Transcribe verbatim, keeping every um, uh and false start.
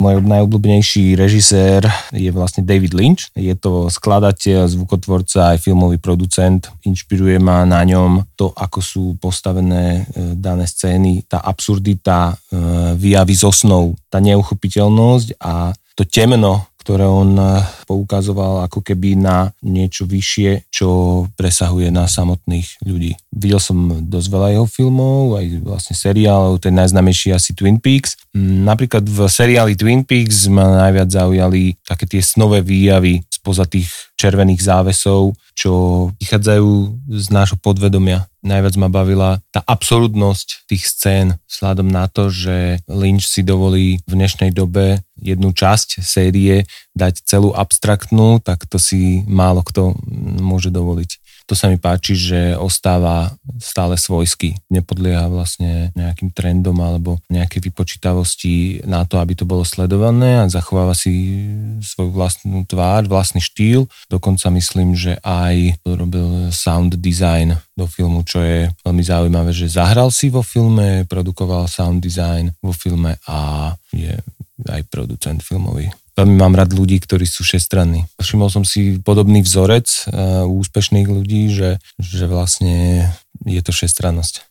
Môj najobľúbenejší režisér je vlastne David Lynch. Je to skladateľ, zvukotvorca aj filmový producent. Inšpiruje ma na ňom to, ako sú postavené dané scény, tá absurdita výjavy zo snov, tá neuchopiteľnosť a to temno, ktoré on poukazoval ako keby na niečo vyššie, čo presahuje na samotných ľudí. Videl som dosť veľa jeho filmov, aj vlastne seriálov, ten najznámejší asi Twin Peaks. Napríklad v seriáli Twin Peaks ma najviac zaujali také tie snové výjavy spoza tých červených závesov, čo vychádzajú z nášho podvedomia. Najviac ma bavila tá absurdnosť tých scén vzhľadom na to, že Lynch si dovolí v dnešnej dobe jednu časť série dať celú abstraktnú, tak to si málo kto môže dovoliť. To sa mi páči, že ostáva stále svojský. Nepodlieha vlastne nejakým trendom alebo nejakej vypočítavosti na to, aby to bolo sledované a zachováva si svoju vlastnú tvár, vlastný štýl. Dokonca myslím, že aj robil sound design do filmu, čo je veľmi zaujímavé, že zahral si vo filme, produkoval sound design vo filme a je aj producent filmový. Veľmi mám rád ľudí, ktorí sú všestranní. Všimol som si podobný vzorec uh, u úspešných ľudí, že, že vlastne je to všestrannosť.